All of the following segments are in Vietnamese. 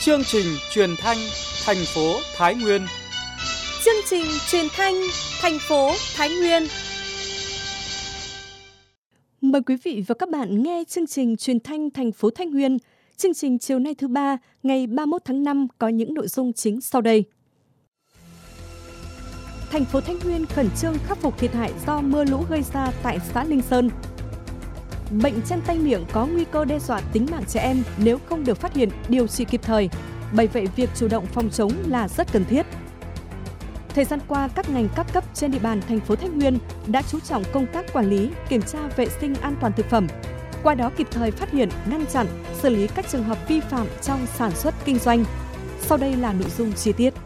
Chương trình truyền thanh thành phố Thái Nguyên. Chương trình truyền thanh thành phố Thái Nguyên. Mời quý vị và các bạn nghe chương trình truyền thanh thành phố Thái Nguyên. Chương trình chiều nay thứ ba, ngày 31 tháng 5 có những nội dung chính sau đây. Thành phố Thái Nguyên khẩn trương khắc phục thiệt hại do mưa lũ gây ra tại xã Linh Sơn. Bệnh chân tay miệng có nguy cơ đe dọa tính mạng trẻ em nếu không được phát hiện, điều trị kịp thời. Bởi vậy, việc chủ động phòng chống là rất cần thiết. Thời gian qua, các ngành các cấp trên địa bàn thành phố Thái Nguyên đã chú trọng công tác quản lý, kiểm tra vệ sinh an toàn thực phẩm. Qua đó kịp thời phát hiện, ngăn chặn, xử lý các trường hợp vi phạm trong sản xuất kinh doanh. Sau đây là nội dung chi tiết.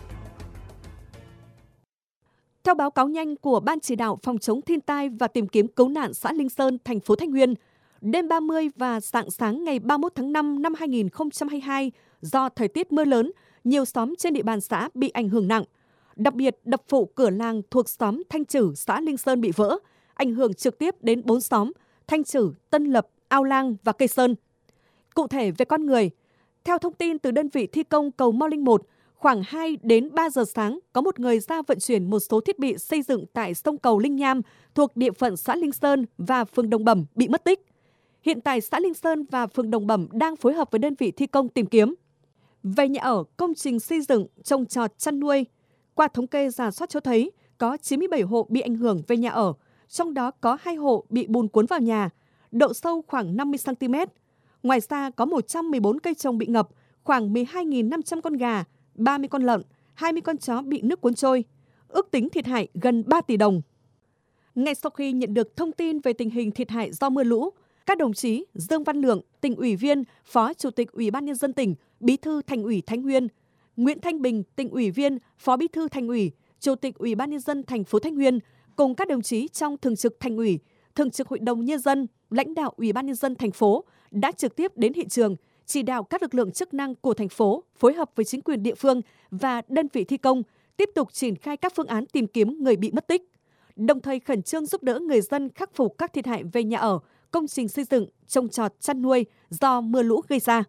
Theo báo cáo nhanh của Ban chỉ đạo phòng chống thiên tai và tìm kiếm cứu nạn xã Linh Sơn, thành phố Thái Nguyên, đêm 30 và rạng sáng ngày 31 tháng 5 năm 2022, do thời tiết mưa lớn, nhiều xóm trên địa bàn xã bị ảnh hưởng nặng. Đặc biệt, đập phụ cửa làng thuộc xóm Thanh Trử, xã Linh Sơn bị vỡ, ảnh hưởng trực tiếp đến 4 xóm Thanh Trử, Tân Lập, Ao Lang và Cây Sơn. Cụ thể về con người, theo thông tin từ đơn vị thi công cầu Mao Linh 1, khoảng 2 đến 3 giờ sáng, có một người ra vận chuyển một số thiết bị xây dựng tại sông cầu Linh Nham thuộc địa phận xã Linh Sơn và phường Đồng Bẩm bị mất tích. Hiện tại, xã Linh Sơn và phường Đồng Bẩm đang phối hợp với đơn vị thi công tìm kiếm. Về nhà ở, công trình xây dựng, trồng trọt, chăn nuôi, qua thống kê rà soát cho thấy có 97 hộ bị ảnh hưởng về nhà ở, trong đó có 2 hộ bị bùn cuốn vào nhà, độ sâu khoảng 50 cm. Ngoài ra có 114 cây trồng bị ngập, khoảng 12.500 con gà, 30 con lợn, 20 con chó bị nước cuốn trôi. Ước tính thiệt hại gần 3 tỷ đồng. Ngay sau khi nhận được thông tin về tình hình thiệt hại do mưa lũ, các đồng chí Dương Văn Lượng, tỉnh ủy viên, Phó Chủ tịch Ủy ban Nhân dân tỉnh, Bí thư Thành ủy Thái Nguyên, Nguyễn Thanh Bình, tỉnh ủy viên, Phó Bí thư Thành ủy, Chủ tịch Ủy ban Nhân dân thành phố Thái Nguyên, cùng các đồng chí trong Thường trực Thành ủy, Thường trực Hội đồng Nhân dân, lãnh đạo Ủy ban Nhân dân thành phố đã trực tiếp đến hiện trường, chỉ đạo các lực lượng chức năng của thành phố phối hợp với chính quyền địa phương và đơn vị thi công tiếp tục triển khai các phương án tìm kiếm người bị mất tích, đồng thời khẩn trương giúp đỡ người dân khắc phục các thiệt hại về nhà ở, công trình xây dựng, trồng trọt, chăn nuôi do mưa lũ gây ra.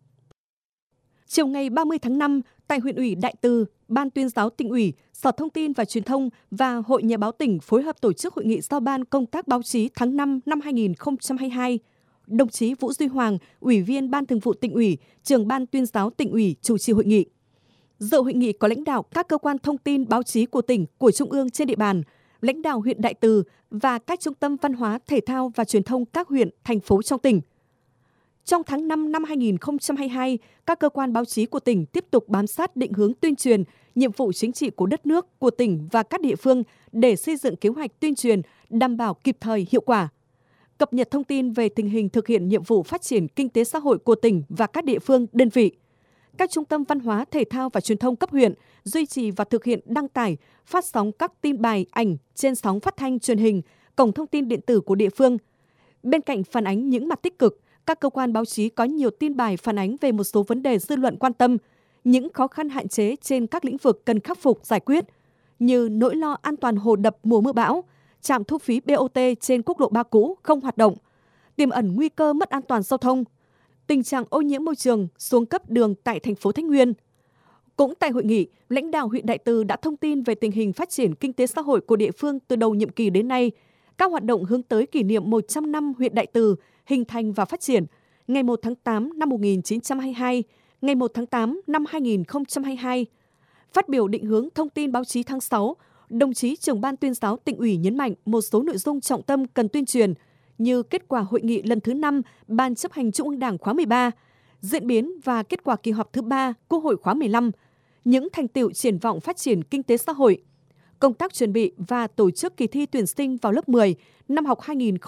Chiều ngày 30 tháng 5, tại huyện ủy Đại Từ, Ban Tuyên giáo Tỉnh ủy, Sở Thông tin và Truyền thông và Hội Nhà báo tỉnh phối hợp tổ chức hội nghị giao ban công tác báo chí tháng 5 năm 2022. Đồng chí Vũ Duy Hoàng, Ủy viên Ban Thường vụ Tỉnh ủy, Trưởng Ban Tuyên giáo Tỉnh ủy chủ trì hội nghị. Dự hội nghị có lãnh đạo các cơ quan thông tin báo chí của tỉnh, của trung ương trên địa bàn, lãnh đạo huyện Đại Từ và các trung tâm văn hóa, thể thao và truyền thông các huyện, thành phố trong tỉnh. Trong tháng 5 năm 2022, các cơ quan báo chí của tỉnh tiếp tục bám sát định hướng tuyên truyền, nhiệm vụ chính trị của đất nước, của tỉnh và các địa phương để xây dựng kế hoạch tuyên truyền đảm bảo kịp thời, hiệu quả. Cập nhật thông tin về tình hình thực hiện nhiệm vụ phát triển kinh tế xã hội của tỉnh và các địa phương, đơn vị. Các trung tâm văn hóa, thể thao và truyền thông cấp huyện duy trì và thực hiện đăng tải, phát sóng các tin bài, ảnh trên sóng phát thanh truyền hình, cổng thông tin điện tử của địa phương. Bên cạnh phản ánh những mặt tích cực, các cơ quan báo chí có nhiều tin bài phản ánh về một số vấn đề dư luận quan tâm, những khó khăn hạn chế trên các lĩnh vực cần khắc phục giải quyết, như nỗi lo an toàn hồ đập mùa mưa bão, trạm thu phí BOT trên quốc lộ 3 cũ không hoạt động, tiềm ẩn nguy cơ mất an toàn giao thông, tình trạng ô nhiễm môi trường, xuống cấp đường tại thành phố Thái Nguyên. Cũng tại hội nghị, lãnh đạo huyện Đại Từ đã thông tin về tình hình phát triển kinh tế xã hội của địa phương từ đầu nhiệm kỳ đến nay, các hoạt động hướng tới kỷ niệm 100 năm huyện Đại Từ hình thành và phát triển, ngày 1 tháng 8 năm 1922, ngày 1 tháng 8 năm 2022. Phát biểu định hướng thông tin báo chí tháng 6, đồng chí Trưởng Ban Tuyên giáo Tỉnh ủy nhấn mạnh một số nội dung trọng tâm cần tuyên truyền như kết quả hội nghị lần thứ 5 Ban chấp hành Trung ương Đảng khóa 13, diễn biến và kết quả kỳ họp thứ 3 Quốc hội khóa 15, những thành tựu triển vọng phát triển kinh tế xã hội, công tác chuẩn bị và tổ chức kỳ thi tuyển sinh vào lớp 10 năm học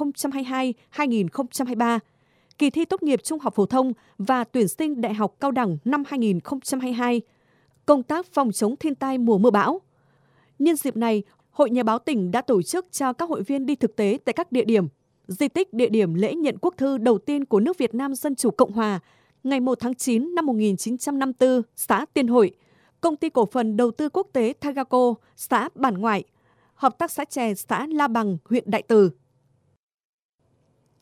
2022-2023, kỳ thi tốt nghiệp trung học phổ thông và tuyển sinh đại học cao đẳng năm 2022, công tác phòng chống thiên tai mùa mưa bão. Nhân dịp này, Hội Nhà báo tỉnh đã tổ chức cho các hội viên đi thực tế tại các địa điểm, di tích địa điểm lễ nhận quốc thư đầu tiên của nước Việt Nam Dân Chủ Cộng Hòa, ngày 1 tháng 9 năm 1954, xã Tiên Hội, Công ty Cổ phần Đầu tư Quốc tế Thagaco, xã Bản Ngoại, Hợp tác xã chè xã La Bằng, huyện Đại Từ.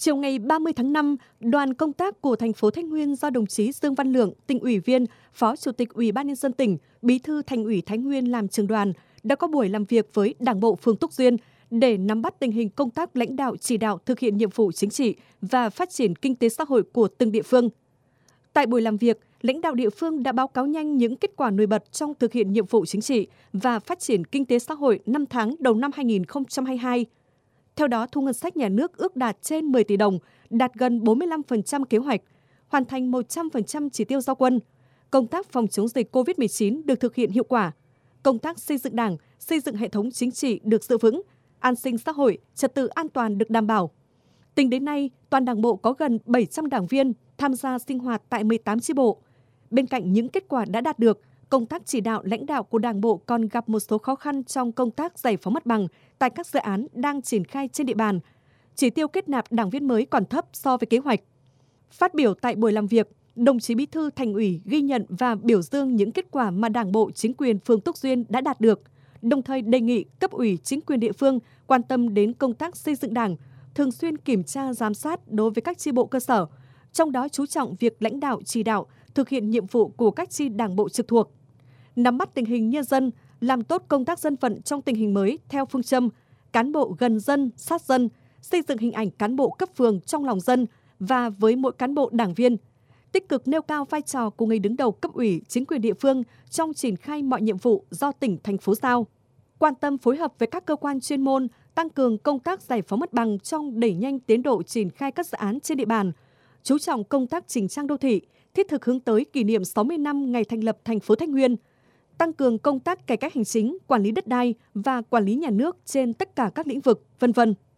Chiều ngày 30 tháng 5, đoàn công tác của thành phố Thái Nguyên do đồng chí Dương Văn Lượng, tỉnh ủy viên, Phó Chủ tịch Ủy ban nhân dân tỉnh, Bí thư Thành ủy Thái Nguyên làm trưởng đoàn đã có buổi làm việc với Đảng bộ phường Túc Duyên để nắm bắt tình hình công tác lãnh đạo chỉ đạo thực hiện nhiệm vụ chính trị và phát triển kinh tế xã hội của từng địa phương. Tại buổi làm việc, lãnh đạo địa phương đã báo cáo nhanh những kết quả nổi bật trong thực hiện nhiệm vụ chính trị và phát triển kinh tế xã hội 5 tháng đầu năm 2022. Theo đó, thu ngân sách nhà nước ước đạt trên 10 tỷ đồng, đạt gần 45% kế hoạch, hoàn thành 100% chỉ tiêu giao quân. Công tác phòng chống dịch COVID-19 được thực hiện hiệu quả. Công tác xây dựng Đảng, xây dựng hệ thống chính trị được giữ vững, an sinh xã hội, trật tự an toàn được đảm bảo. Tính đến nay, toàn Đảng bộ có gần 700 đảng viên tham gia sinh hoạt tại 18 chi bộ. Bên cạnh những kết quả đã đạt được, công tác chỉ đạo lãnh đạo của Đảng bộ còn gặp một số khó khăn trong công tác giải phóng mặt bằng tại các dự án đang triển khai trên địa bàn. Chỉ tiêu kết nạp đảng viên mới còn thấp so với kế hoạch. Phát biểu tại buổi làm việc, đồng chí Bí thư Thành ủy ghi nhận và biểu dương những kết quả mà Đảng bộ chính quyền phường Túc Duyên đã đạt được, đồng thời đề nghị cấp ủy chính quyền địa phương quan tâm đến công tác xây dựng Đảng, thường xuyên kiểm tra giám sát đối với các chi bộ cơ sở, trong đó chú trọng việc lãnh đạo chỉ đạo thực hiện nhiệm vụ của các chi đảng bộ trực thuộc. Nắm bắt tình hình nhân dân, làm tốt công tác dân vận trong tình hình mới theo phương châm cán bộ gần dân, sát dân, xây dựng hình ảnh cán bộ cấp phường trong lòng dân và với mỗi cán bộ đảng viên, tích cực nêu cao vai trò của người đứng đầu cấp ủy, chính quyền địa phương trong triển khai mọi nhiệm vụ do tỉnh, thành phố giao. Quan tâm phối hợp với các cơ quan chuyên môn, tăng cường công tác giải phóng mặt bằng trong đẩy nhanh tiến độ triển khai các dự án trên địa bàn, chú trọng công tác chỉnh trang đô thị, thiết thực hướng tới kỷ niệm 60 năm ngày thành lập thành phố Thái Nguyên, tăng cường công tác cải cách hành chính, quản lý đất đai và quản lý nhà nước trên tất cả các lĩnh vực, v.v.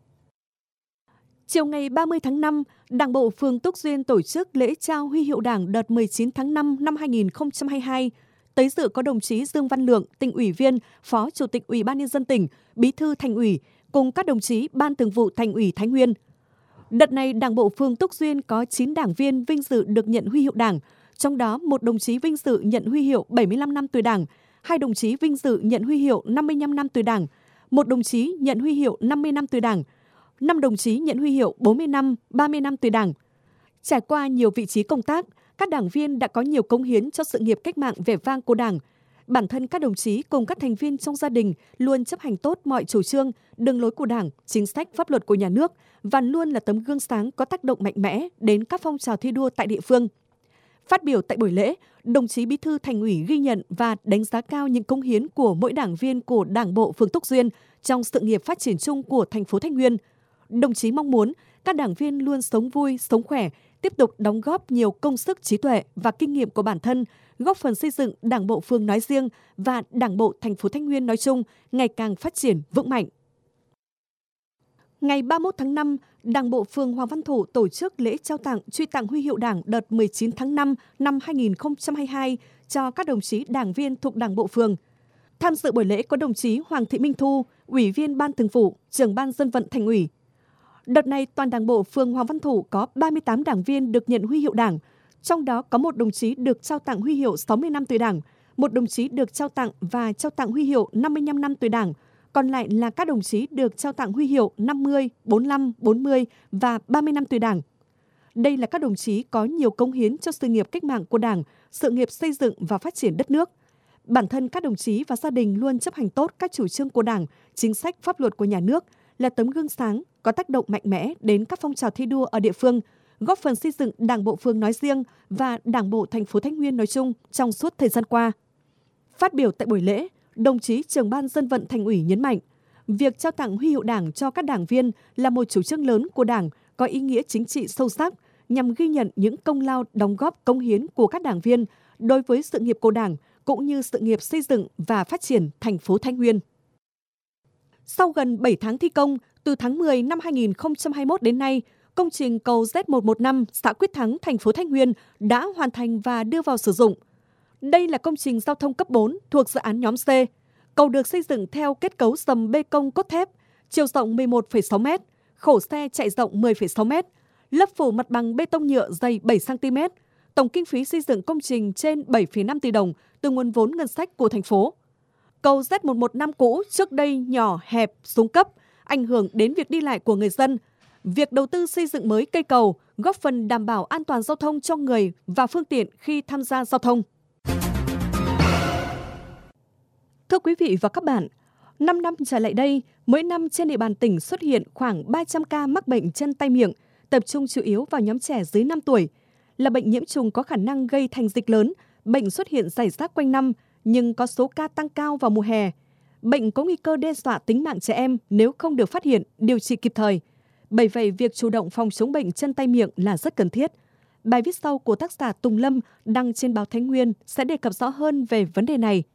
Chiều ngày 30 tháng 5, Đảng bộ phường Túc Duyên tổ chức lễ trao huy hiệu Đảng đợt 19 tháng 5 năm 2022. Tới dự có đồng chí Dương Văn Lượng, tỉnh ủy viên, Phó Chủ tịch Ủy ban nhân dân tỉnh, Bí thư Thành ủy cùng các đồng chí Ban Thường vụ Thành ủy Thái Nguyên. Đợt này, Đảng bộ phường Túc Duyên có 9 đảng viên vinh dự được nhận huy hiệu Đảng, trong đó một đồng chí vinh dự nhận huy hiệu 75 năm tuổi Đảng, 2 đồng chí vinh dự nhận huy hiệu 55 năm tuổi Đảng, 1 đồng chí nhận huy hiệu 50 năm tuổi Đảng, 5 đồng chí nhận huy hiệu 40 năm, 30 năm tuổi Đảng. Trải qua nhiều vị trí công tác, các đảng viên đã có nhiều cống hiến cho sự nghiệp cách mạng vẻ vang của Đảng. Bản thân các đồng chí cùng các thành viên trong gia đình luôn chấp hành tốt mọi chủ trương, đường lối của Đảng, chính sách pháp luật của nhà nước và luôn là tấm gương sáng có tác động mạnh mẽ đến các phong trào thi đua tại địa phương. Phát biểu tại buổi lễ, đồng chí Bí thư Thành ủy ghi nhận và đánh giá cao những cống hiến của mỗi đảng viên của Đảng bộ phường Túc Duyên trong sự nghiệp phát triển chung của thành phố Thái Nguyên. Đồng chí mong muốn các đảng viên luôn sống vui, sống khỏe, tiếp tục đóng góp nhiều công sức, trí tuệ và kinh nghiệm của bản thân, góp phần xây dựng Đảng bộ phường nói riêng và Đảng bộ thành phố Thái Nguyên nói chung ngày càng phát triển vững mạnh. Ngày 31 tháng 5, Đảng bộ phường Hoàng Văn Thụ tổ chức lễ trao tặng, truy tặng huy hiệu Đảng đợt 19 tháng 5 năm 2022 cho các đồng chí đảng viên thuộc Đảng bộ phường. Tham dự buổi lễ có đồng chí Hoàng Thị Minh Thu, Ủy viên Ban Thường vụ, Trưởng ban Dân vận Thành ủy. Đợt này, toàn Đảng bộ phường Hoàng Văn Thụ có 38 đảng viên được nhận huy hiệu Đảng, trong đó có 1 đồng chí được trao tặng huy hiệu 60 năm tuổi Đảng, 1 đồng chí được trao tặng và trao tặng huy hiệu 55 năm tuổi Đảng, còn lại là các đồng chí được trao tặng huy hiệu 50, 45, 40 và 30 năm tuổi Đảng. Đây là các đồng chí có nhiều cống hiến cho sự nghiệp cách mạng của Đảng, sự nghiệp xây dựng và phát triển đất nước. Bản thân các đồng chí và gia đình luôn chấp hành tốt các chủ trương của Đảng, chính sách pháp luật của nhà nước, là tấm gương sáng, có tác động mạnh mẽ đến các phong trào thi đua ở địa phương, góp phần xây dựng Đảng bộ phường nói riêng và Đảng bộ thành phố Thái Nguyên nói chung trong suốt thời gian qua. Phát biểu tại buổi lễ, đồng chí Trưởng ban Dân vận Thành ủy nhấn mạnh, việc trao tặng huy hiệu Đảng cho các đảng viên là một chủ trương lớn của Đảng, có ý nghĩa chính trị sâu sắc nhằm ghi nhận những công lao đóng góp cống hiến của các đảng viên đối với sự nghiệp của Đảng cũng như sự nghiệp xây dựng và phát triển thành phố Thái Nguyên. Sau gần 7 tháng thi công, từ tháng 10 năm 2021 đến nay, công trình cầu Z115 xã Quyết Thắng, thành phố Thái Nguyên đã hoàn thành và đưa vào sử dụng. Đây là công trình giao thông cấp 4 thuộc dự án nhóm C. Cầu được xây dựng theo kết cấu sầm bê tông cốt thép, chiều rộng 11,6 m, khổ xe chạy rộng 10,6 m, lấp phủ mặt bằng bê tông nhựa dày 7 cm. Tổng kinh phí xây dựng công trình trên 7,5 tỷ đồng từ nguồn vốn ngân sách của thành phố. Cầu Z115 cũ trước đây nhỏ, hẹp, xuống cấp, ảnh hưởng đến việc đi lại của người dân. Việc đầu tư xây dựng mới cây cầu góp phần đảm bảo an toàn giao thông cho người và phương tiện khi tham gia giao thông. Thưa quý vị và các bạn, 5 năm trở lại đây, mỗi năm trên địa bàn tỉnh xuất hiện khoảng 300 ca mắc bệnh chân tay miệng, tập trung chủ yếu vào nhóm trẻ dưới 5 tuổi. Là bệnh nhiễm trùng có khả năng gây thành dịch lớn, bệnh xuất hiện rải rác quanh năm, nhưng có số ca tăng cao vào mùa hè. Bệnh có nguy cơ đe dọa tính mạng trẻ em nếu không được phát hiện, điều trị kịp thời. Bởi vậy, việc chủ động phòng chống bệnh chân tay miệng là rất cần thiết. Bài viết sau của tác giả Tùng Lâm đăng trên báo Thái Nguyên sẽ đề cập rõ hơn về vấn đề này.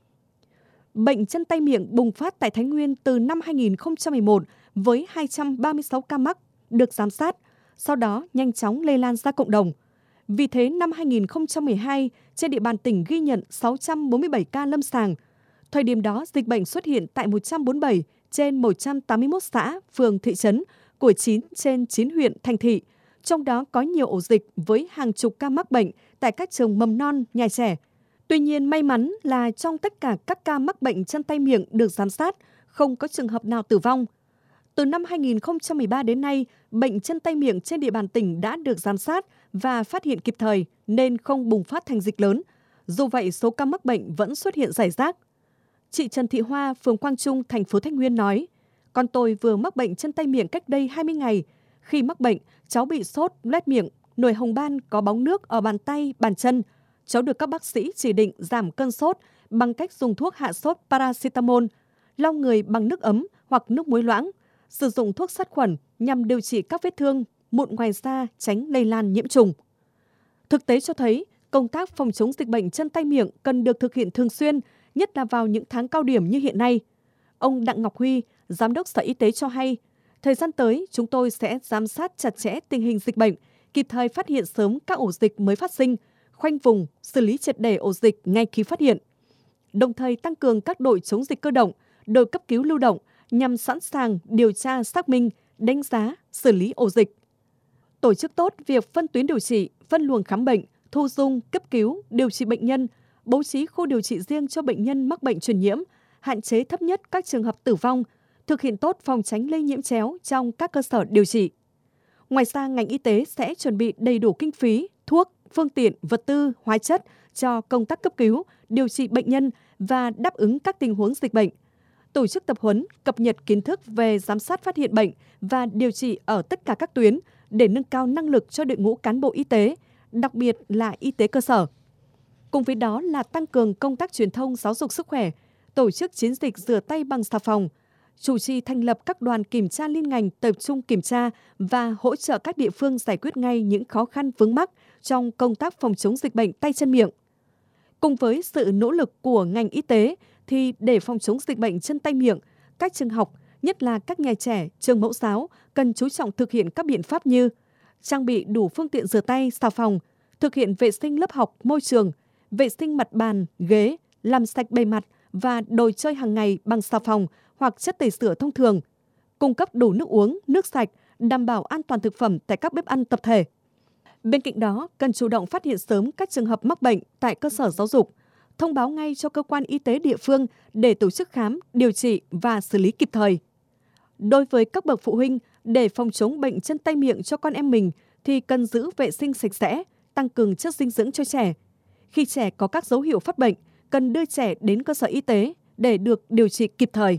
Bệnh chân tay miệng bùng phát tại Thái Nguyên từ năm 2011 với 236 ca mắc được giám sát, sau đó nhanh chóng lây lan ra cộng đồng. Vì thế, năm 2012, trên địa bàn tỉnh ghi nhận 647 ca lâm sàng. Thời điểm đó, dịch bệnh xuất hiện tại 147 trên 181 xã, phường, thị trấn của 9 trên 9 huyện, thành thị. Trong đó có nhiều ổ dịch với hàng chục ca mắc bệnh tại các trường mầm non, nhà trẻ. Tuy nhiên, may mắn là trong tất cả các ca mắc bệnh chân tay miệng được giám sát, không có trường hợp nào tử vong. Từ năm 2013 đến nay, bệnh chân tay miệng trên địa bàn tỉnh đã được giám sát và phát hiện kịp thời nên không bùng phát thành dịch lớn. Dù vậy, số ca mắc bệnh vẫn xuất hiện rải rác. Chị Trần Thị Hoa, phường Quang Trung, thành phố Thái Nguyên nói, con tôi vừa mắc bệnh chân tay miệng cách đây 20 ngày. Khi mắc bệnh, cháu bị sốt, loét miệng, nổi hồng ban, có bóng nước ở bàn tay, bàn chân. Cháu được các bác sĩ chỉ định giảm cơn sốt bằng cách dùng thuốc hạ sốt paracetamol, lau người bằng nước ấm hoặc nước muối loãng, sử dụng thuốc sát khuẩn nhằm điều trị các vết thương, mụn ngoài da, tránh lây lan nhiễm trùng. Thực tế cho thấy, công tác phòng chống dịch bệnh chân tay miệng cần được thực hiện thường xuyên, nhất là vào những tháng cao điểm như hiện nay. Ông Đặng Ngọc Huy, Giám đốc Sở Y tế cho hay, thời gian tới chúng tôi sẽ giám sát chặt chẽ tình hình dịch bệnh, kịp thời phát hiện sớm các ổ dịch mới phát sinh, khoanh vùng, xử lý triệt để ổ dịch ngay khi phát hiện. Đồng thời tăng cường các đội chống dịch cơ động, đội cấp cứu lưu động nhằm sẵn sàng điều tra, xác minh, đánh giá, xử lý ổ dịch. Tổ chức tốt việc phân tuyến điều trị, phân luồng khám bệnh, thu dung, cấp cứu, điều trị bệnh nhân, bố trí khu điều trị riêng cho bệnh nhân mắc bệnh truyền nhiễm, hạn chế thấp nhất các trường hợp tử vong, thực hiện tốt phòng tránh lây nhiễm chéo trong các cơ sở điều trị. Ngoài ra, ngành y tế sẽ chuẩn bị đầy đủ kinh phí, thuốc, phương tiện, vật tư, hóa chất cho công tác cấp cứu, điều trị bệnh nhân và đáp ứng các tình huống dịch bệnh. Tổ chức tập huấn, cập nhật kiến thức về giám sát phát hiện bệnh và điều trị ở tất cả các tuyến để nâng cao năng lực cho đội ngũ cán bộ y tế, đặc biệt là y tế cơ sở. Cùng với đó là tăng cường công tác truyền thông giáo dục sức khỏe, tổ chức chiến dịch rửa tay bằng xà phòng, chủ trì thành lập các đoàn kiểm tra liên ngành tập trung kiểm tra và hỗ trợ các địa phương giải quyết ngay những khó khăn vướng mắc trong công tác phòng chống dịch bệnh tay chân miệng. Cùng với sự nỗ lực của ngành y tế, thì để phòng chống dịch bệnh chân tay miệng, các trường học, nhất là các nhà trẻ, trường mẫu giáo, cần chú trọng thực hiện các biện pháp như trang bị đủ phương tiện rửa tay, xà phòng, thực hiện vệ sinh lớp học, môi trường, vệ sinh mặt bàn, ghế, làm sạch bề mặt và đồ chơi hàng ngày bằng xà phòng hoặc chất tẩy rửa thông thường, cung cấp đủ nước uống, nước sạch, đảm bảo an toàn thực phẩm tại các bếp ăn tập thể. Bên cạnh đó, cần chủ động phát hiện sớm các trường hợp mắc bệnh tại cơ sở giáo dục, thông báo ngay cho cơ quan y tế địa phương để tổ chức khám, điều trị và xử lý kịp thời. Đối với các bậc phụ huynh, để phòng chống bệnh chân tay miệng cho con em mình thì cần giữ vệ sinh sạch sẽ, tăng cường chất dinh dưỡng cho trẻ. Khi trẻ có các dấu hiệu phát bệnh, cần đưa trẻ đến cơ sở y tế để được điều trị kịp thời.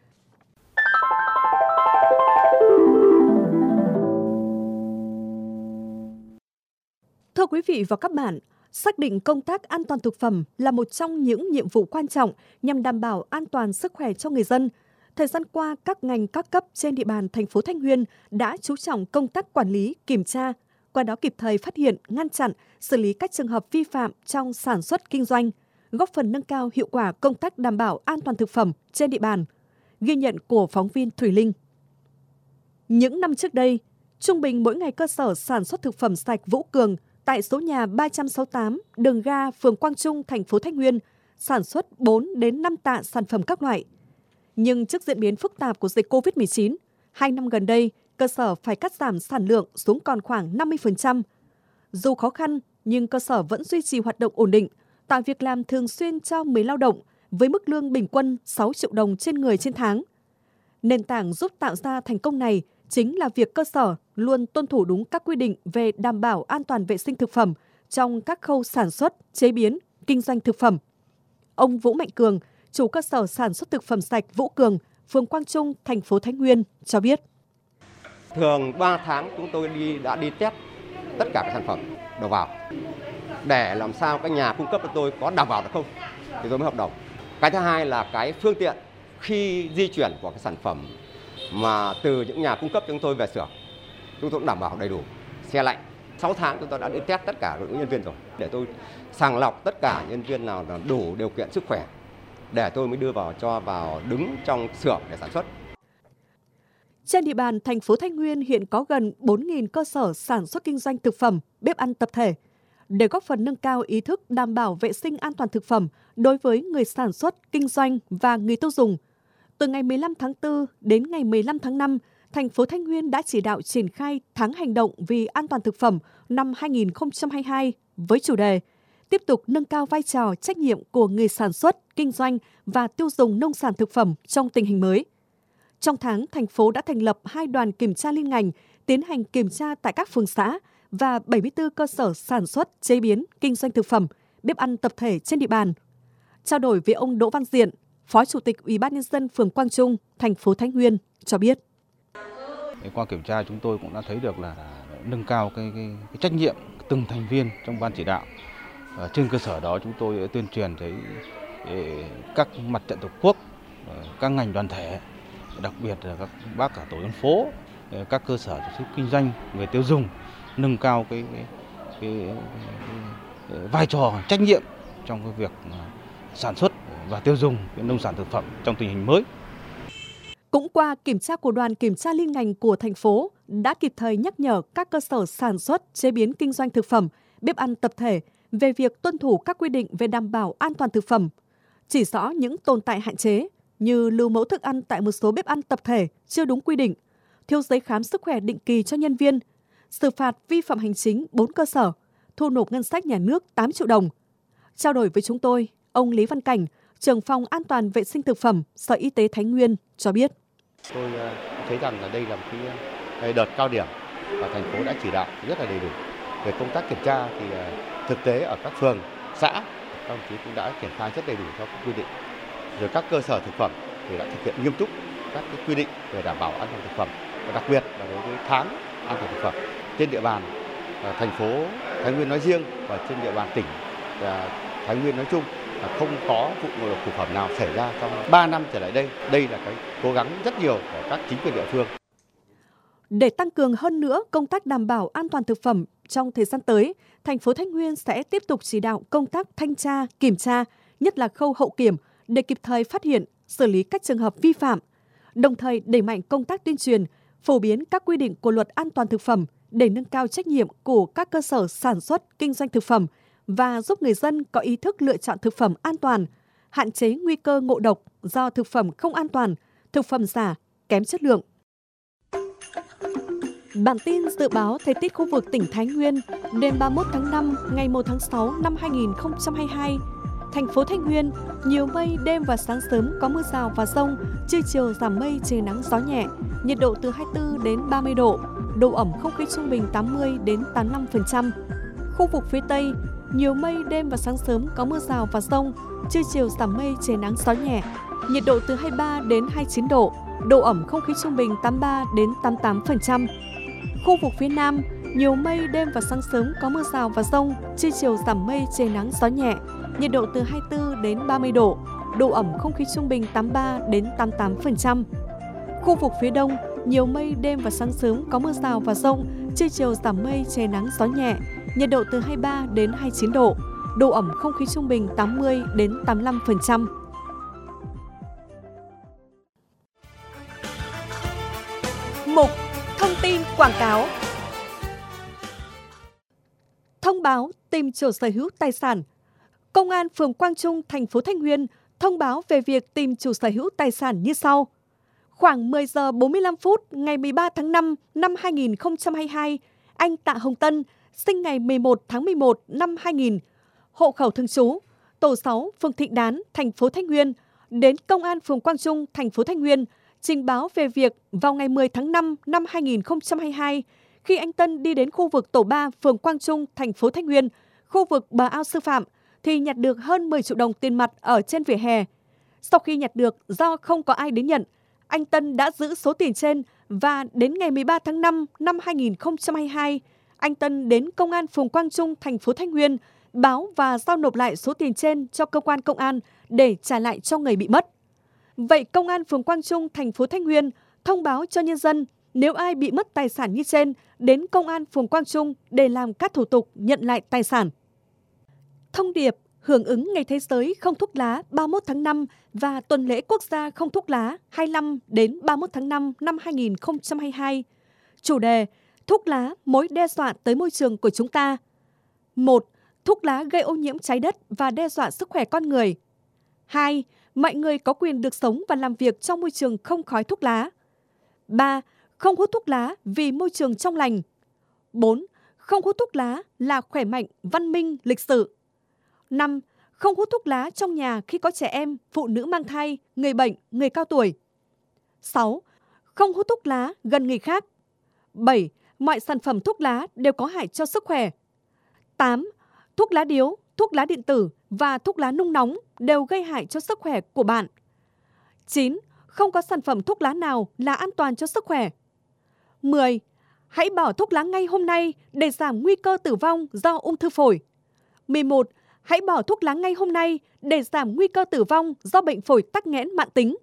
Thưa quý vị và các bạn, xác định công tác an toàn thực phẩm là một trong những nhiệm vụ quan trọng nhằm đảm bảo an toàn sức khỏe cho người dân. Thời gian qua, các ngành các cấp trên địa bàn thành phố Thái Nguyên đã chú trọng công tác quản lý, kiểm tra, qua đó kịp thời phát hiện, ngăn chặn, xử lý các trường hợp vi phạm trong sản xuất kinh doanh, góp phần nâng cao hiệu quả công tác đảm bảo an toàn thực phẩm trên địa bàn. Ghi nhận của phóng viên Thùy Linh. Những năm trước đây, trung bình mỗi ngày cơ sở sản xuất thực phẩm sạch Vũ Cường tại số nhà 368 đường Ga, phường Quang Trung, thành phố Thái Nguyên sản xuất 4 đến 5 tạ sản phẩm các loại. Nhưng trước diễn biến phức tạp của dịch COVID-19, 2 năm gần đây, cơ sở phải cắt giảm sản lượng xuống còn khoảng 50%. Dù khó khăn, nhưng cơ sở vẫn duy trì hoạt động ổn định, tạo việc làm thường xuyên cho 10 lao động với mức lương bình quân 6 triệu đồng trên người trên tháng. Nền tảng giúp tạo ra thành công này chính là việc cơ sở luôn tuân thủ đúng các quy định về đảm bảo an toàn vệ sinh thực phẩm trong các khâu sản xuất, chế biến, kinh doanh thực phẩm. Ông Vũ Mạnh Cường, chủ cơ sở sản xuất thực phẩm sạch Vũ Cường, phường Quang Trung, thành phố Thái Nguyên cho biết. Thường 3 tháng chúng tôi đã đi test tất cả các sản phẩm đầu vào để làm sao các nhà cung cấp cho tôi có đảm bảo được không thì tôi mới hợp đồng. Cái thứ hai là cái phương tiện khi di chuyển của cái sản phẩm mà từ những nhà cung cấp cho chúng tôi về xưởng, chúng tôi cũng đảm bảo đầy đủ. Xe lạnh 6 tháng chúng tôi đã đi test tất cả đội ngũ nhân viên rồi để tôi sàng lọc tất cả nhân viên nào là đủ điều kiện sức khỏe để tôi mới đưa vào đứng trong xưởng để sản xuất. Trên địa bàn thành phố Thái Nguyên hiện có gần 4.000 cơ sở sản xuất kinh doanh thực phẩm, bếp ăn tập thể. Để góp phần nâng cao ý thức đảm bảo vệ sinh an toàn thực phẩm đối với người sản xuất, kinh doanh và người tiêu dùng, từ ngày 15 tháng 4 đến ngày 15 tháng 5, thành phố Thái Nguyên đã chỉ đạo triển khai tháng hành động vì an toàn thực phẩm năm 2022 với chủ đề tiếp tục nâng cao vai trò trách nhiệm của người sản xuất, kinh doanh và tiêu dùng nông sản thực phẩm trong tình hình mới. Trong tháng, thành phố đã thành lập 2 đoàn kiểm tra liên ngành tiến hành kiểm tra tại các phường xã và 74 cơ sở sản xuất, chế biến, kinh doanh thực phẩm, bếp ăn tập thể trên địa bàn. Trao đổi với ông Đỗ Văn Diện, Phó Chủ tịch Ủy ban nhân dân phường Quang Trung, thành phố Thái Nguyên cho biết. Qua kiểm tra chúng tôi cũng đã thấy được là nâng cao cái trách nhiệm từng thành viên trong ban chỉ đạo. Trên cơ sở đó chúng tôi tuyên truyền tới các mặt trận tổ quốc, các ngành đoàn thể, đặc biệt là các bác cả tổ dân phố, các cơ sở sản xuất kinh doanh, người tiêu dùng nâng cao cái vai trò trách nhiệm trong cái việc sản xuất và tiêu dùng cái nông sản thực phẩm trong tình hình mới. Cũng qua kiểm tra của đoàn kiểm tra liên ngành của thành phố đã kịp thời nhắc nhở các cơ sở sản xuất, chế biến kinh doanh thực phẩm, bếp ăn tập thể về việc tuân thủ các quy định về đảm bảo an toàn thực phẩm, chỉ rõ những tồn tại hạn chế như lưu mẫu thức ăn tại một số bếp ăn tập thể chưa đúng quy định, thiếu giấy khám sức khỏe định kỳ cho nhân viên, xử phạt vi phạm hành chính 4 cơ sở, thu nộp ngân sách nhà nước 8 triệu đồng. Trao đổi với chúng tôi, ông Lý Văn Cảnh, trưởng phòng an toàn vệ sinh thực phẩm, Sở Y tế Thái Nguyên cho biết. Tôi thấy rằng là đây là một cái đợt cao điểm và thành phố đã chỉ đạo rất là đầy đủ. Về công tác kiểm tra thì thực tế ở các phường, xã, các đồng chí cũng đã triển khai rất đầy đủ theo các quy định. Rồi các cơ sở thực phẩm thì đã thực hiện nghiêm túc các cái quy định về đảm bảo an toàn thực phẩm, và đặc biệt là đối với tháng an toàn thực phẩm trên địa bàn thành phố Thái Nguyên nói riêng và trên địa bàn tỉnh Thái Nguyên nói chung là không có vụ ngộ độc thực phẩm nào xảy ra trong 3 năm trở lại đây. Đây là cái cố gắng rất nhiều của các chính quyền địa phương. Để tăng cường hơn nữa công tác đảm bảo an toàn thực phẩm trong thời gian tới, thành phố Thái Nguyên sẽ tiếp tục chỉ đạo công tác thanh tra, kiểm tra, nhất là khâu hậu kiểm để kịp thời phát hiện, xử lý các trường hợp vi phạm, đồng thời đẩy mạnh công tác tuyên truyền, phổ biến các quy định của Luật An toàn thực phẩm để nâng cao trách nhiệm của các cơ sở sản xuất, kinh doanh thực phẩm và giúp người dân có ý thức lựa chọn thực phẩm an toàn, hạn chế nguy cơ ngộ độc do thực phẩm không an toàn, thực phẩm giả, kém chất lượng. Bản tin dự báo thời tiết khu vực tỉnh Thái Nguyên đêm 31 tháng 5, ngày 1 tháng 6 năm 2022. Thành phố Thái Nguyên, nhiều mây, đêm và sáng sớm có mưa rào và dông, trưa chiều giảm mây, trời nắng gió nhẹ, nhiệt độ từ 24 đến 30 độ, độ ẩm không khí trung bình 80 đến 85%. Khu vực phía Tây, nhiều mây, đêm và sáng sớm có mưa rào và dông, trưa chiều giảm mây, trời nắng gió nhẹ, nhiệt độ từ 23 đến 29 độ, độ ẩm không khí trung bình 83 đến 88%. Khu vực phía Nam, nhiều mây, đêm và sáng sớm có mưa rào và dông, trưa chiều giảm mây, trời nắng gió nhẹ, nhiệt độ từ 24 đến 30 độ, độ ẩm không khí trung bình 83 đến 88%. Khu vực phía Đông, nhiều mây, đêm và sáng sớm có mưa rào và dông, trưa chiều giảm mây, trời nắng gió nhẹ, nhiệt độ từ 23 đến 29 độ, độ ẩm không khí trung bình 80 đến 85%. Mục Thông tin quảng cáo. Thông báo tìm chủ sở hữu tài sản. Công an phường Quang Trung, thành phố Thái Nguyên thông báo về việc tìm chủ sở hữu tài sản như sau. Khoảng 10 giờ 45 phút ngày 13 tháng 5 năm 2022, anh Tạ Hồng Tân, sinh ngày 11 tháng 11 năm 2000, hộ khẩu thường trú, tổ 6, phường Thịnh Đán, thành phố Thái Nguyên, đến Công an phường Quang Trung, thành phố Thái Nguyên, trình báo về việc vào ngày 10 tháng 5 năm 2022, khi anh Tân đi đến khu vực tổ 3, phường Quang Trung, thành phố Thái Nguyên, khu vực bờ ao Sư Phạm, thì nhặt được hơn 10 triệu đồng tiền mặt ở trên vỉa hè. Sau khi nhặt được, do không có ai đến nhận, anh Tân đã giữ số tiền trên và đến ngày 13 tháng 5 năm 2022, anh Tân đến Công an phường Quang Trung, thành phố Thái Nguyên báo và giao nộp lại số tiền trên cho cơ quan công an để trả lại cho người bị mất. Vậy Công an phường Quang Trung, thành phố Thái Nguyên thông báo cho nhân dân nếu ai bị mất tài sản như trên đến Công an phường Quang Trung để làm các thủ tục nhận lại tài sản. Thông điệp hưởng ứng Ngày Thế giới không thuốc lá 31 tháng 5 và Tuần lễ Quốc gia không thuốc lá 25 đến 31 tháng 5 năm 2022. Chủ đề: thuốc lá mối đe dọa tới môi trường của chúng ta. 1. Thuốc lá gây ô nhiễm trái đất và đe dọa sức khỏe con người. 2. Mọi người có quyền được sống và làm việc trong môi trường không khói thuốc lá. 3. Không hút thuốc lá vì môi trường trong lành. 4. Không hút thuốc lá là khỏe mạnh, văn minh, lịch sự. 5. Không hút thuốc lá trong nhà khi có trẻ em, phụ nữ mang thai, người bệnh, người cao tuổi. 6. Không hút thuốc lá gần người khác. 7. Mọi sản phẩm thuốc lá đều có hại cho sức khỏe. 8. Thuốc lá điếu, thuốc lá điện tử và thuốc lá nung nóng đều gây hại cho sức khỏe của bạn. 9. Không có sản phẩm thuốc lá nào là an toàn cho sức khỏe. 10. Hãy bỏ thuốc lá ngay hôm nay để giảm nguy cơ tử vong do ung thư phổi. 11. Hãy bỏ thuốc lá ngay hôm nay để giảm nguy cơ tử vong do bệnh phổi tắc nghẽn mãn tính.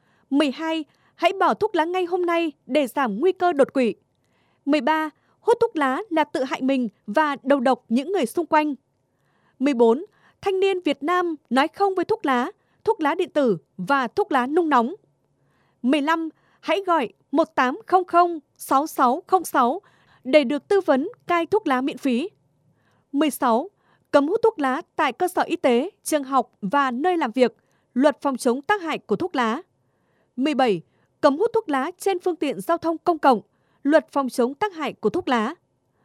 12. Hãy bỏ thuốc lá ngay hôm nay để giảm nguy cơ đột quỵ. 13. Hút thuốc lá là tự hại mình và đầu độc những người xung quanh. 14. Thanh niên Việt Nam nói không với thuốc lá điện tử và thuốc lá nung nóng. 15. Hãy gọi 1800 6606 để được tư vấn cai thuốc lá miễn phí. 16. Cấm hút thuốc lá tại cơ sở y tế, trường học và nơi làm việc, luật phòng chống tác hại của thuốc lá. 17. Cấm hút thuốc lá trên phương tiện giao thông công cộng, luật phòng chống tác hại của thuốc lá.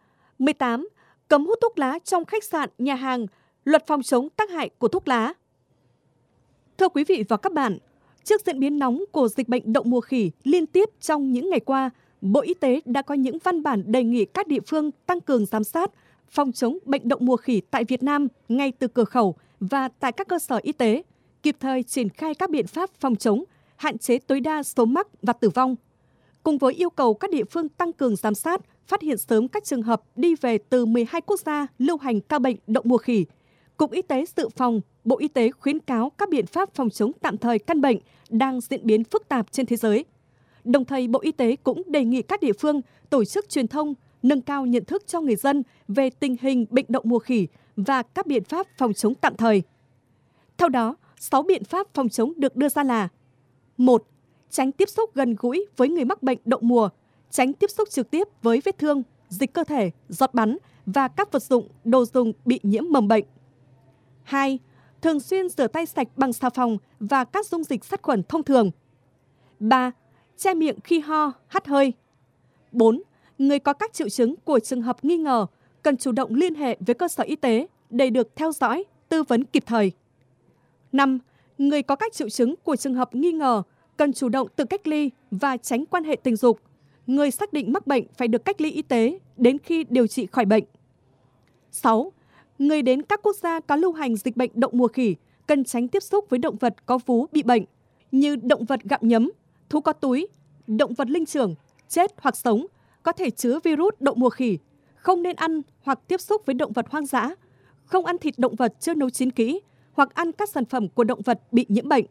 18. Cấm hút thuốc lá trong khách sạn, nhà hàng, luật phòng chống tác hại của thuốc lá. Thưa quý vị và các bạn, trước diễn biến nóng của dịch bệnh đậu mùa khỉ liên tiếp trong những ngày qua, Bộ Y tế đã có những văn bản đề nghị các địa phương tăng cường giám sát, phòng chống bệnh đậu mùa khỉ tại Việt Nam ngay từ cửa khẩu và tại các cơ sở y tế, kịp thời triển khai các biện pháp phòng chống, hạn chế tối đa số mắc và tử vong. Cùng với yêu cầu các địa phương tăng cường giám sát, phát hiện sớm các trường hợp đi về từ 12 quốc gia lưu hành ca bệnh đậu mùa khỉ, Cục Y tế Dự phòng, Bộ Y tế khuyến cáo các biện pháp phòng chống tạm thời căn bệnh đang diễn biến phức tạp trên thế giới. Đồng thời, Bộ Y tế cũng đề nghị các địa phương tổ chức truyền thông, nâng cao nhận thức cho người dân về tình hình bệnh đậu mùa khỉ và các biện pháp phòng chống tạm thời. Theo đó, 6 biện pháp phòng chống được đưa ra là: 1. Tránh tiếp xúc gần gũi với người mắc bệnh đậu mùa, tránh tiếp xúc trực tiếp với vết thương, dịch cơ thể, giọt bắn và các vật dụng, đồ dùng bị nhiễm mầm bệnh. 2. Thường xuyên rửa tay sạch bằng xà phòng và các dung dịch sát khuẩn thông thường. 3. Che miệng khi ho, hắt hơi. 4. Người có các triệu chứng của trường hợp nghi ngờ cần chủ động liên hệ với cơ sở y tế để được theo dõi, tư vấn kịp thời. 5. Người có các triệu chứng của trường hợp nghi ngờ cần chủ động tự cách ly và tránh quan hệ tình dục. Người xác định mắc bệnh phải được cách ly y tế đến khi điều trị khỏi bệnh. 6. Người đến các quốc gia có lưu hành dịch bệnh đậu mùa khỉ cần tránh tiếp xúc với động vật có vú bị bệnh như động vật gặm nhấm, thú có túi, động vật linh trưởng, chết hoặc sống, có thể chứa virus đậu mùa khỉ, không nên ăn hoặc tiếp xúc với động vật hoang dã, không ăn thịt động vật chưa nấu chín kỹ hoặc ăn các sản phẩm của động vật bị nhiễm bệnh.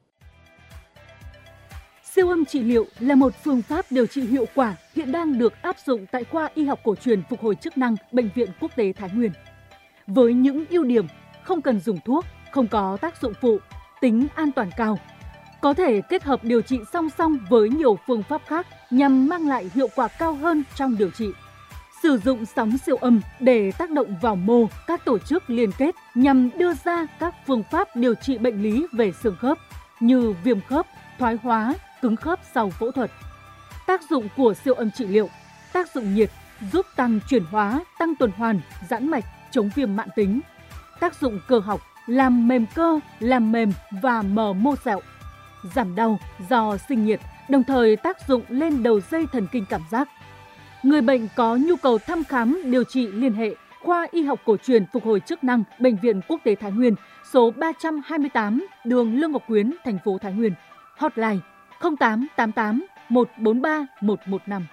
Siêu âm trị liệu là một phương pháp điều trị hiệu quả hiện đang được áp dụng tại khoa y học cổ truyền phục hồi chức năng Bệnh viện Quốc tế Thái Nguyên. Với những ưu điểm không cần dùng thuốc, không có tác dụng phụ, tính an toàn cao, có thể kết hợp điều trị song song với nhiều phương pháp khác nhằm mang lại hiệu quả cao hơn trong điều trị. Sử dụng sóng siêu âm để tác động vào mô các tổ chức liên kết nhằm đưa ra các phương pháp điều trị bệnh lý về xương khớp như viêm khớp, thoái hóa, cứng khớp sau phẫu thuật. Tác dụng của siêu âm trị liệu: tác dụng nhiệt, giúp tăng chuyển hóa, tăng tuần hoàn, giãn mạch, chống viêm mãn tính. Tác dụng cơ học: làm mềm cơ, làm mềm và mờ mô sẹo. Giảm đau do sinh nhiệt, đồng thời tác dụng lên đầu dây thần kinh cảm giác. Người bệnh có nhu cầu thăm khám điều trị liên hệ khoa y học cổ truyền phục hồi chức năng Bệnh viện Quốc tế Thái Nguyên, số 328 đường Lương Ngọc Quyến, thành phố Thái Nguyên. Hotline 0888 143 115.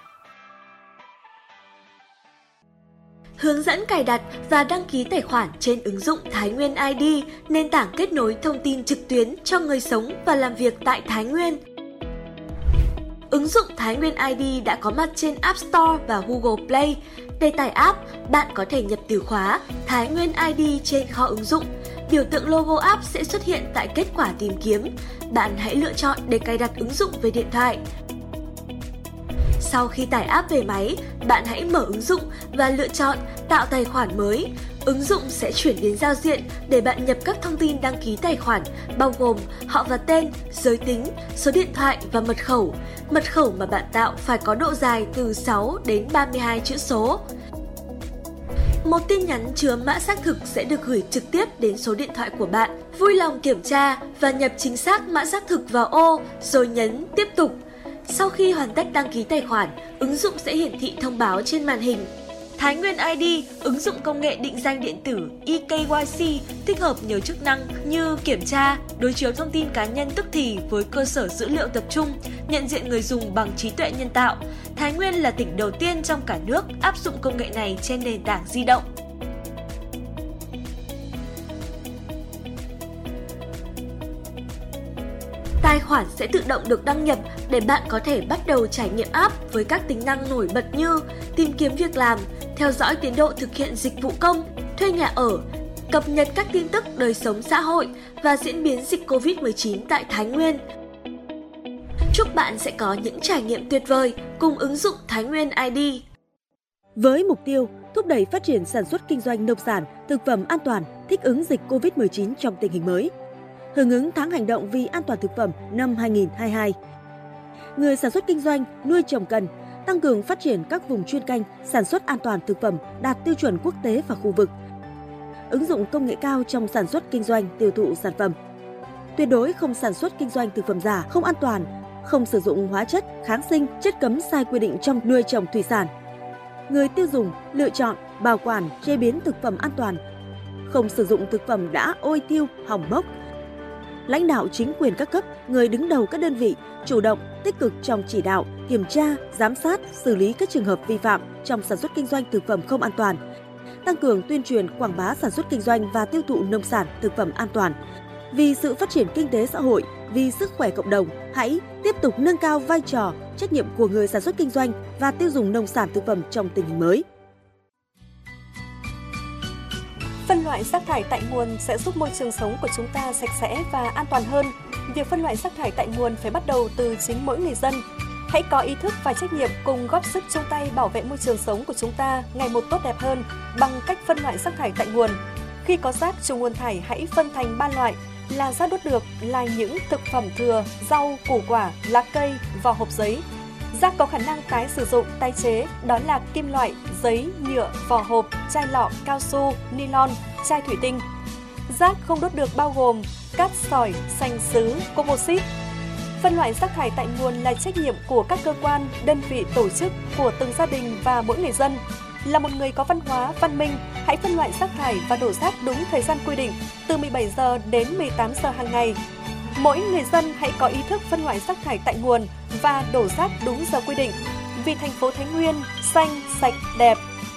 Hướng dẫn cài đặt và đăng ký tài khoản trên ứng dụng Thái Nguyên ID, nền tảng kết nối thông tin trực tuyến cho người sống và làm việc tại Thái Nguyên. Ứng dụng Thái Nguyên ID đã có mặt trên App Store và Google Play. Để tải app, bạn có thể nhập từ khóa Thái Nguyên ID trên kho ứng dụng. Biểu tượng logo app sẽ xuất hiện tại kết quả tìm kiếm. Bạn hãy lựa chọn để cài đặt ứng dụng về điện thoại. Sau khi tải app về máy, bạn hãy mở ứng dụng và lựa chọn tạo tài khoản mới. Ứng dụng sẽ chuyển đến giao diện để bạn nhập các thông tin đăng ký tài khoản, bao gồm họ và tên, giới tính, số điện thoại và mật khẩu. Mật khẩu mà bạn tạo phải có độ dài từ 6 đến 32 chữ số. Một tin nhắn chứa mã xác thực sẽ được gửi trực tiếp đến số điện thoại của bạn. Vui lòng kiểm tra và nhập chính xác mã xác thực vào ô, rồi nhấn tiếp tục. Sau khi hoàn tất đăng ký tài khoản, ứng dụng sẽ hiển thị thông báo trên màn hình. Thái Nguyên ID, ứng dụng công nghệ định danh điện tử eKYC tích hợp nhiều chức năng như kiểm tra, đối chiếu thông tin cá nhân tức thì với cơ sở dữ liệu tập trung, nhận diện người dùng bằng trí tuệ nhân tạo. Thái Nguyên là tỉnh đầu tiên trong cả nước áp dụng công nghệ này trên nền tảng di động. Tài khoản sẽ tự động được đăng nhập để bạn có thể bắt đầu trải nghiệm app với các tính năng nổi bật như tìm kiếm việc làm, theo dõi tiến độ thực hiện dịch vụ công, thuê nhà ở, cập nhật các tin tức đời sống xã hội và diễn biến dịch Covid-19 tại Thái Nguyên. Chúc bạn sẽ có những trải nghiệm tuyệt vời cùng ứng dụng Thái Nguyên ID. Với mục tiêu thúc đẩy phát triển sản xuất kinh doanh nông sản, thực phẩm an toàn, thích ứng dịch Covid-19 trong tình hình mới. Hưởng ứng tháng hành động vì an toàn thực phẩm năm 2022. Người sản xuất kinh doanh, nuôi trồng cần tăng cường phát triển các vùng chuyên canh sản xuất an toàn thực phẩm đạt tiêu chuẩn quốc tế và khu vực. Ứng dụng công nghệ cao trong sản xuất kinh doanh, tiêu thụ sản phẩm. Tuyệt đối không sản xuất kinh doanh thực phẩm giả, không an toàn, không sử dụng hóa chất, kháng sinh, chất cấm sai quy định trong nuôi trồng thủy sản. Người tiêu dùng lựa chọn, bảo quản, chế biến thực phẩm an toàn, không sử dụng thực phẩm đã ôi thiêu, hỏng mốc. Lãnh đạo chính quyền các cấp, người đứng đầu các đơn vị chủ động, tích cực trong chỉ đạo, kiểm tra, giám sát, xử lý các trường hợp vi phạm trong sản xuất kinh doanh thực phẩm không an toàn. Tăng cường tuyên truyền quảng bá sản xuất kinh doanh và tiêu thụ nông sản thực phẩm an toàn. Vì sự phát triển kinh tế xã hội, vì sức khỏe cộng đồng, hãy tiếp tục nâng cao vai trò, trách nhiệm của người sản xuất kinh doanh và tiêu dùng nông sản thực phẩm trong tình hình mới. Phân loại rác thải tại nguồn sẽ giúp môi trường sống của chúng ta sạch sẽ và an toàn hơn. Việc phân loại rác thải tại nguồn phải bắt đầu từ chính mỗi người dân. Hãy có ý thức và trách nhiệm cùng góp sức chung tay bảo vệ môi trường sống của chúng ta ngày một tốt đẹp hơn bằng cách phân loại rác thải tại nguồn. Khi có rác trong nguồn thải hãy phân thành 3 loại là rác đốt được là những thực phẩm thừa, rau, củ quả, lá cây, vỏ hộp giấy. Rác có khả năng tái sử dụng, tái chế đó là kim loại, giấy, nhựa, vỏ hộp, chai lọ, cao su, nylon, chai thủy tinh. Rác không đốt được bao gồm cát sỏi, sành sứ, composite. Phân loại rác thải tại nguồn là trách nhiệm của các cơ quan, đơn vị, tổ chức, của từng gia đình và mỗi người dân. Là một người có văn hóa, văn minh, hãy phân loại rác thải và đổ rác đúng thời gian quy định, từ 17 giờ đến 18 giờ hàng ngày. Mỗi người dân hãy có ý thức phân loại rác thải tại nguồn và đổ rác đúng giờ quy định. Vì thành phố Thái Nguyên xanh, sạch, đẹp.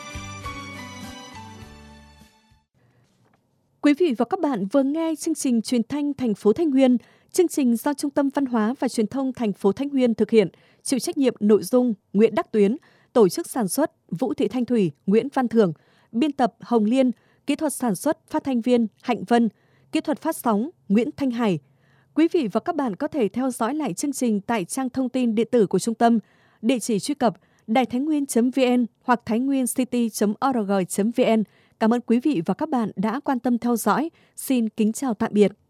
Quý vị và các bạn vừa nghe chương trình truyền thanh thành phố Thái Nguyên. Chương trình do Trung tâm Văn hóa và Truyền thông thành phố Thái Nguyên thực hiện, chịu trách nhiệm nội dung Nguyễn Đắc Tuyến, tổ chức sản xuất Vũ Thị Thanh Thủy, Nguyễn Văn Thường, biên tập Hồng Liên, kỹ thuật sản xuất phát thanh viên Hạnh Vân, kỹ thuật phát sóng Nguyễn Thanh Hải. Quý vị và các bạn có thể theo dõi lại chương trình tại trang thông tin điện tử của trung tâm, địa chỉ truy cập đàitháinguyen.vn hoặc thainguiencity.org.vn. Cảm ơn quý vị và các bạn đã quan tâm theo dõi. Xin kính chào tạm biệt.